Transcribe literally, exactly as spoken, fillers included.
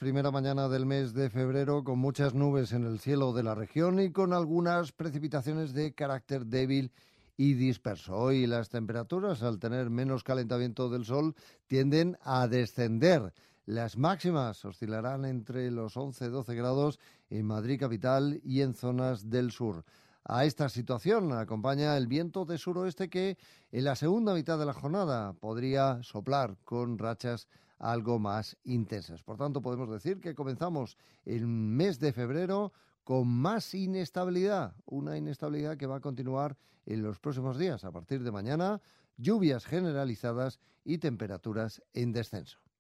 primera mañana del mes de febrero, con muchas nubes en el cielo de la región y con algunas precipitaciones de carácter débil y disperso. Hoy las temperaturas, al tener menos calentamiento del sol, tienden a descender. Las máximas oscilarán entre los once y doce grados en Madrid capital y en zonas del sur. A esta situación acompaña el viento de suroeste que en la segunda mitad de la jornada podría soplar con rachas algo más intensas. Por tanto, podemos decir que comenzamos el mes de febrero con más inestabilidad, una inestabilidad que va a continuar en los próximos días. A partir de mañana, lluvias generalizadas y temperaturas en descenso.